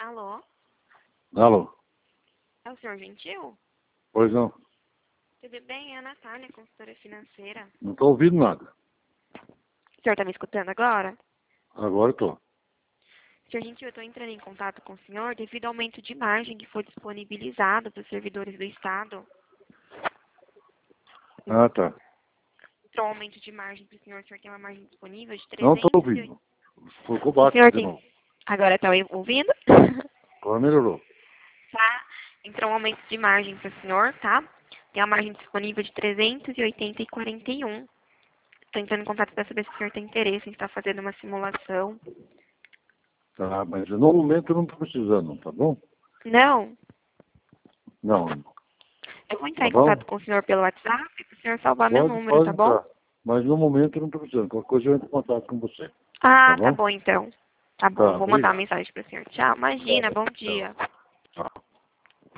Alô? Alô? É o senhor Gentil? Pois não. Tudo bem? É a Natália, consultora financeira. Não estou ouvindo nada. O senhor está me escutando agora? Agora estou. Senhor Gentil, eu estou entrando em contato com o senhor devido ao aumento de margem que foi disponibilizado para os servidores do Estado. Ah, tá. Entrou um aumento de margem para o senhor tem uma margem disponível de Não estou 300 ouvindo. Ficou O baixo senhor de tem... novo. Agora está ouvindo? Agora melhorou. Tá. Entrou um aumento de margem para o senhor, tá? Tem uma margem disponível de 380,41. Estou entrando em contato para saber se o senhor tem interesse em estar fazendo uma simulação. Tá, mas no momento eu não estou precisando, tá bom? Não? Não. Eu vou entrar Tá em bom? contato com o senhor pelo WhatsApp para o senhor salvar meu Pode, número, pode tá bom? entrar. Mas no momento eu não estou precisando. Qualquer coisa eu entro em contato com você. Tá Ah, tá bom? bom então. Tá bom, Tá, vou mandar uma obrigado. mensagem para o senhor. Tchau, imagina, bom Tchau. dia. Tchau.